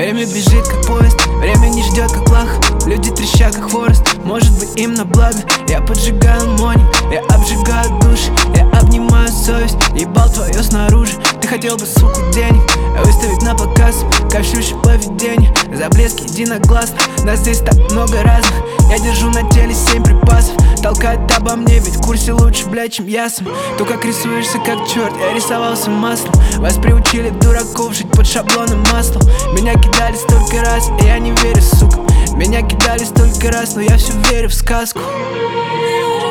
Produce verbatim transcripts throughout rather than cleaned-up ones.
Время бежит как поезд, время не ждет как лах. Люди трещат как хворост, может быть им на благо. Я поджигаю моник, я обжигаю души, я обнимаю совесть, ебал твое снаружи. Ты хотел бы, суку, денег выставить на показ, кощущее поведение, за блеск единогласно. Нас здесь так много разных, я держу на теле семь припасов. Толкает обо мне, ведь в курсе лучше, блядь, чем я сам. То, как рисуешься, как черт, я рисовался маслом. Вас приучили дураков жить под шаблоном маслом. Меня кидали столько раз, и я не верю, сука. Меня кидали столько раз, но я все верю в сказку. Мне нужен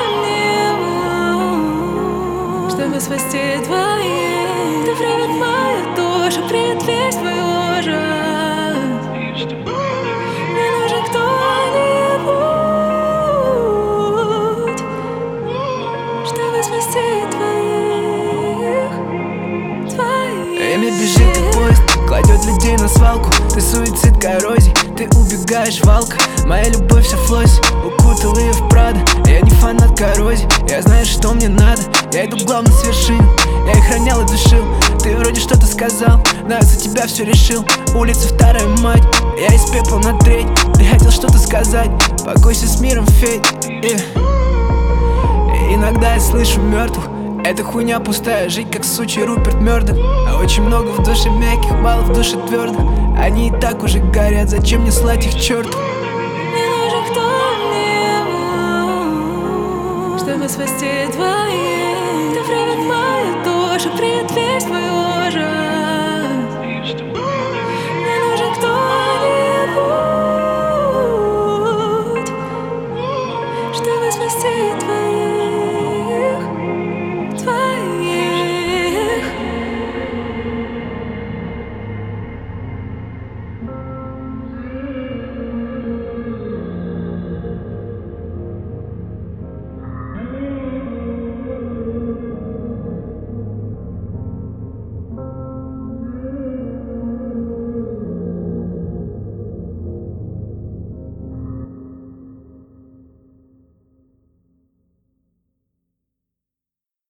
кто-нибудь, чтобы спасти твои. Ты привет мою душу, привет весь твой ужас. Мне нужен кто-нибудь, чтобы спасти твоих, твоих. Время бежит как поезд, кладет людей на свалку. Ты суицид коррозии, ты убегаешь, валка. Моя любовь вся флосси, укутала ее в Прадо. Я не фанат коррозии, я знаю, что мне надо. Я иду к главной с вершин, я их ронял и душил. Ты вроде что-то сказал, но я за тебя все решил. Улица вторая мать, я из пепла на треть. Ты хотел что-то сказать, покойся с миром, Федь. yeah. Иногда я слышу мертвых, эта хуйня пустая, жить как сучий Руперт Мёрдок. А очень много в душе мягких, мало в душе твердых. Они и так уже горят, зачем мне слать их к черту? Мне нужен кто-нибудь, чтобы спасти твои. Ты привет мою душу, привет весь твой